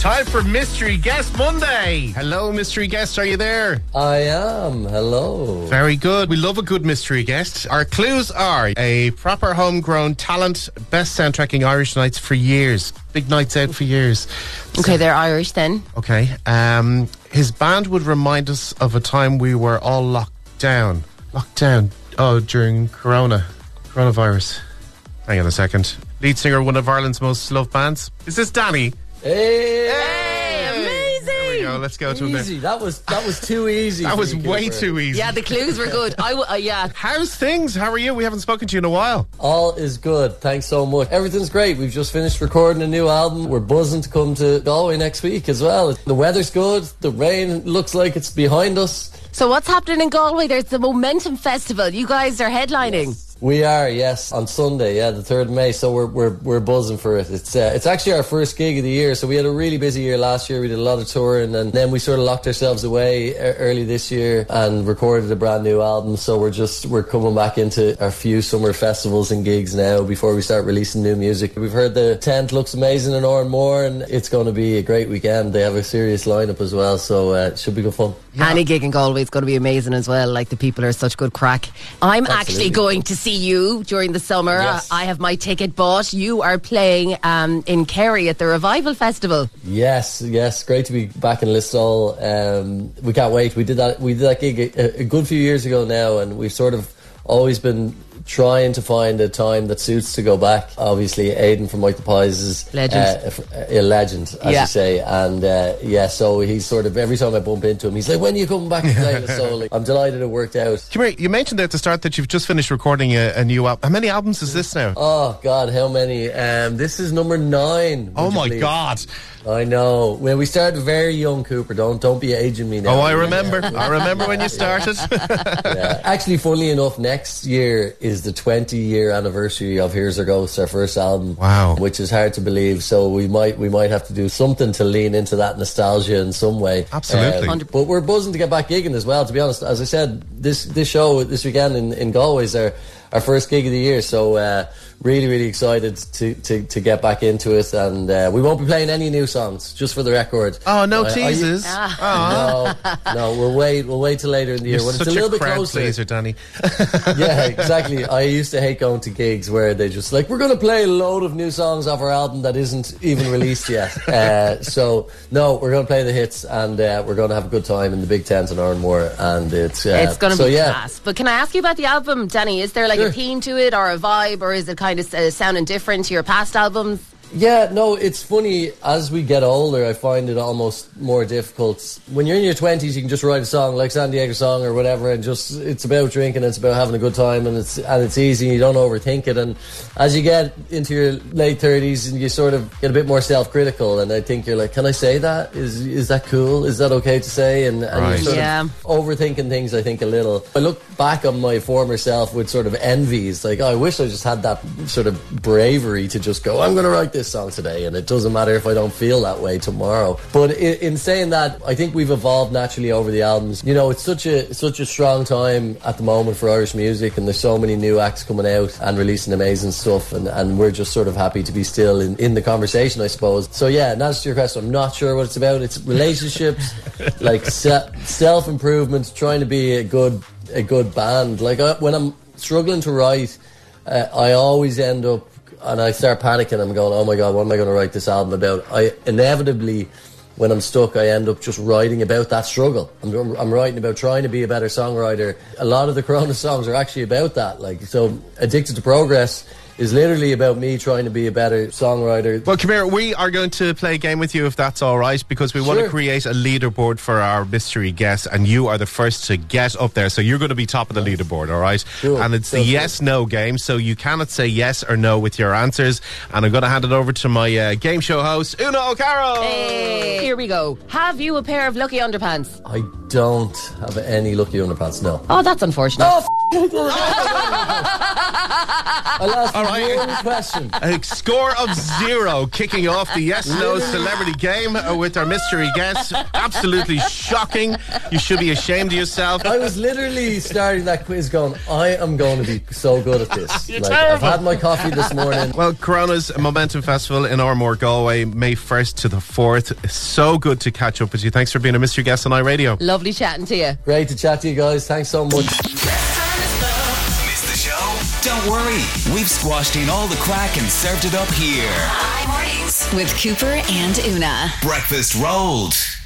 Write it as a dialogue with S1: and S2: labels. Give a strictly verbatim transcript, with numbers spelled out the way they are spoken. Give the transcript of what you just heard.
S1: Time for Mystery Guest Monday. Hello, Mystery Guest. Are you there?
S2: I am. Hello.
S1: Very good. We love a good mystery guest. Our clues are a proper homegrown talent, best soundtracking Irish nights for years. Big nights out for years.
S3: Okay, they're Irish then.
S1: Okay. Um, his band would remind us of a time we were all locked down. Locked down. Oh, during Corona. Coronavirus. Hang on a second. Lead singer of one of Ireland's most loved bands. Is this Danny?
S2: Hey,
S3: hey, amazing!
S1: There we go. Let's go to him
S2: easy.
S1: there.
S2: That was that was too easy.
S1: That was
S2: you,
S1: way
S2: Cooper.
S1: too easy.
S3: Yeah, the clues were good. I w- uh, yeah.
S1: How's things? How are you? We haven't spoken to you in a while.
S2: All is good. Thanks so much. Everything's great. We've just finished recording a new album. We're buzzing to come to Galway next week as well. The weather's good. The rain looks like it's behind us.
S3: So what's happening in Galway? There's the Momentum Festival. You guys are headlining.
S2: Yes. We are, yes, on Sunday, yeah, the third of May. So we're we're we're buzzing for it. It's uh, it's actually our first gig of the year. So we had a really busy year last year. We did a lot of touring, and then we sort of locked ourselves away early this year and recorded a brand new album. So we're just we're coming back into our few summer festivals and gigs now before we start releasing new music. We've heard the tent looks amazing in Oranmore, and it's going to be a great weekend. They have a serious lineup as well, so uh, it should be good fun.
S3: Yeah. Any gig in Galway is going to be amazing as well. Like, the people are such good crack. I'm
S2: Absolutely.
S3: actually going to see you during the summer.
S2: Yes.
S3: I have my ticket bought. You are playing um, in Kerry at the Revival Festival.
S2: Yes, yes, great to be back in Listowel. Um, we can't wait. We did that. We did that gig a, a good few years ago now, and we've sort of always been trying to find a time that suits to go back. Obviously, Aidan from Mike the Pies is
S3: legend,
S2: uh, a legend, as
S3: yeah.
S2: you say, and uh, yeah. So he's sort of, every time I bump into him, he's like, "When are you coming back to play?" So like, I'm delighted it worked out.
S1: Come here, you mentioned there at the start that you've just finished recording a, a new album. How many albums is this now?
S2: Oh God, how many? Um, this is number nine.
S1: Oh my
S2: believe?
S1: God.
S2: I know. When we started very young, Cooper, don't don't be aging me now.
S1: Oh, I remember. I remember when you started.
S2: Yeah. Actually, funnily enough, next year is the twenty year anniversary of Here's Our Ghost, our first album.
S1: Wow.
S2: Which is hard to believe. So we might we might have to do something to lean into that nostalgia in some way.
S1: Absolutely.
S2: Um, but we're buzzing to get back gigging as well, to be honest. As I said, this this show this weekend in, in Galway is our, our first gig of the year. So uh, really, really excited to, to, to get back into it. And uh, we won't be playing any new songs, just for the record.
S1: Oh, no
S2: uh,
S1: teasers.
S2: No, no, we'll wait. We'll wait till later in the year
S1: You're
S2: when
S1: such
S2: it's a little
S1: a
S2: bit
S1: crowd
S2: closer.
S1: pleaser, Danny.
S2: Yeah, exactly. I used to hate going to gigs where they just like, we're going to play a load of new songs off our album that isn't even released yet. Uh, so no, we're going to play the hits, and uh, we're going to have a good time in the big tent in Oranmore, and it's uh,
S3: it's going to
S2: so,
S3: be
S2: yeah.
S3: class. But can I ask you about the album, Danny? Is there like
S2: Sure.
S3: a theme to it, or a vibe, or is it kind of uh, sounding different to your past albums?
S2: Yeah, no, it's funny. As we get older, I find it almost more difficult. When you're in your twenties, you can just write a song like San Diego Song or whatever, and just it's about drinking, it's about having a good time, and it's and it's easy. You don't overthink it. And as you get into your late thirties, and you sort of get a bit more self-critical, and I think you're like, can I say that? Is is that cool? Is that okay to say? And, and
S1: Right.
S2: you're sort
S3: Yeah.
S2: of overthinking things, I think, a little. I look back on my former self with sort of envies, like, oh, I wish I just had that sort of bravery to just go, I'm going to write this song today, and it doesn't matter if I don't feel that way tomorrow. But in, in saying that, I think we've evolved naturally over the albums. You know, it's such a such a strong time at the moment for Irish music, and there's so many new acts coming out and releasing amazing stuff, and, and we're just sort of happy to be still in, in the conversation, I suppose. So yeah, and as to your question, I'm not sure what it's about. It's relationships, like se- self-improvement, trying to be a good a good band. Like I, when I'm struggling to write, uh, I always end up and I start panicking. I'm going, oh my God, what am I going to write this album about? I inevitably, when I'm stuck, I end up just writing about that struggle. I'm, I'm writing about trying to be a better songwriter. A lot of the Corona songs are actually about that. Like, so Addicted to Progress is literally about me trying to be a better songwriter.
S1: Well, come here. We are going to play a game with you, if that's all right, because we want to
S2: Sure.
S1: create a leaderboard for our mystery guest, and you are the first to get up there. So you're going to be top of the leaderboard, all right?
S2: Cool.
S1: And it's the
S2: Sounds
S1: yes-no game, so you cannot say yes or no with your answers. And I'm going to hand it over to my uh, game show host, Una O'Carroll.
S3: Hey, here we go. Have you a pair of lucky underpants?
S2: I don't have any lucky underpants, no.
S3: Oh, that's unfortunate.
S2: Oh, f- I lost
S1: All right.
S2: one question.
S1: A score of zero, kicking off the yes no celebrity game uh, with our mystery guest. Absolutely shocking. You should be ashamed of yourself.
S2: I was literally starting that quiz going, I am going to be so good at this.
S1: You're
S2: like,
S1: terrible.
S2: I've had my coffee this morning.
S1: Well, Corona's Momentum Festival in Armore, Galway, May first to the fourth. So good to catch up with you. Thanks for being a mystery guest on iRadio.
S3: Lovely chatting to you.
S2: Great to chat to you guys. Thanks so much.
S4: Missed the show? Don't worry. We've squashed in all the crack and served it up here.
S5: Mornings with Cooper and Una.
S4: Breakfast rolled.